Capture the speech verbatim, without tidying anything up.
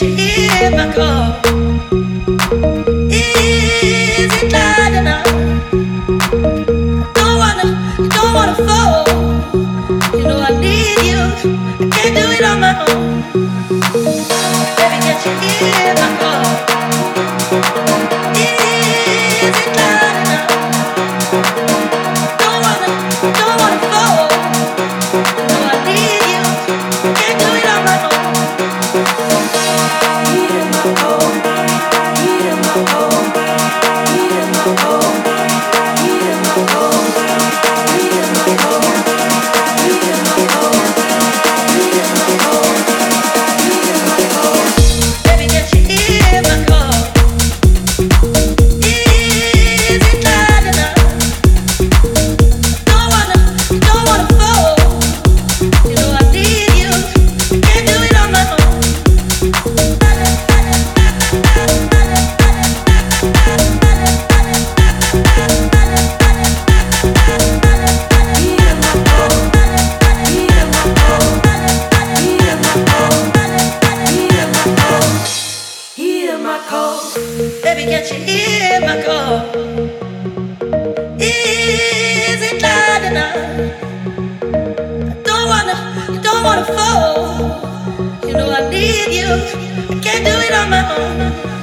you hear my call? Is it loud enough? Don't wanna, don't wanna fall. You know I need you. I can't do it on my own. Baby, can't you hear my call? Is it loud enough? Don't wanna, don't wanna fall. You know I need you. I can't do it on my own. Hear my call. Hear my call. Hear my call. Hear my call. Hear my call. Hear my call. Hear my call. Hear my call. Baby, can't you hear my call? Is it loud enough? Don't wanna, don't wanna fall. You know I need you. Can't do it on my own. Baby, can't you hear my call? Is it loud enough? Don't wanna, don't wanna fall. You know I need you. I can't do it on my own.